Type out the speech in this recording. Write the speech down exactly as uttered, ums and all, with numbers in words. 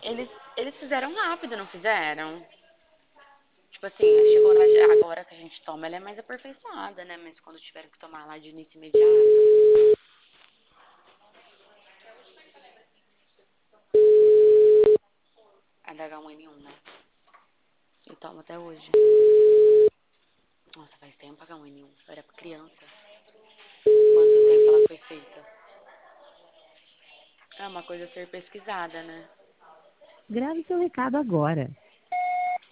Eles, eles fizeram rápido, não fizeram? Tipo assim, chegou na, agora que a gente toma, ela é mais aperfeiçoada, né? Mas quando tiveram que tomar lá de início imediato, a da H um N um, né? Eu tomo até hoje. Nossa, faz tempo H um N um. Eu era criança. Quanto tempo ela foi feita? É uma coisa a ser pesquisada, né? Grave seu recado agora.